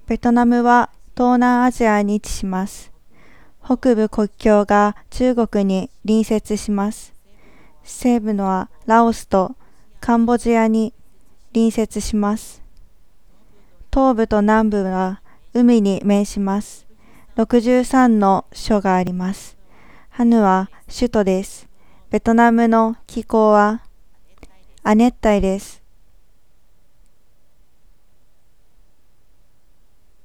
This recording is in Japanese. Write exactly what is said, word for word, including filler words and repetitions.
ベトナムは東南アジアに位置します。北部国境が中国に隣接します。西部のはラオスとカンボジアに隣接します。東部と南部は海に面します。ろくじゅうさんの省があります。ハヌは首都です。ベトナムの気候は亜熱帯です。